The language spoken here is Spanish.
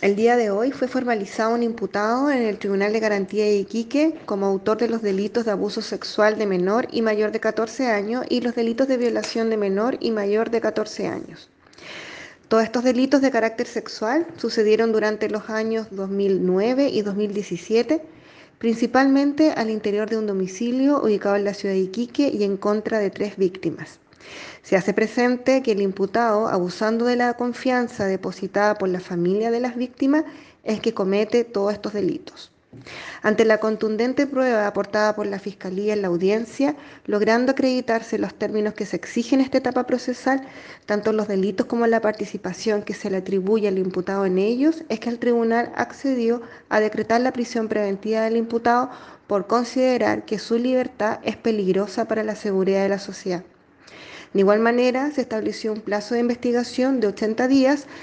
El día de hoy fue formalizado un imputado en el Tribunal de Garantía de Iquique como autor de los delitos de abuso sexual de menor y mayor de 14 años y los delitos de violación de menor y mayor de 14 años. Todos estos delitos de carácter sexual sucedieron durante los años 2009 y 2017, principalmente al interior de un domicilio ubicado en la ciudad de Iquique y en contra de 3 víctimas. Se hace presente que el imputado, abusando de la confianza depositada por la familia de las víctimas, es que comete todos estos delitos. Ante la contundente prueba aportada por la Fiscalía en la audiencia, logrando acreditarse los términos que se exigen en esta etapa procesal, tanto los delitos como la participación que se le atribuye al imputado en ellos, es que el tribunal accedió a decretar la prisión preventiva del imputado por considerar que su libertad es peligrosa para la seguridad de la sociedad. De igual manera, se estableció un plazo de investigación de 80 días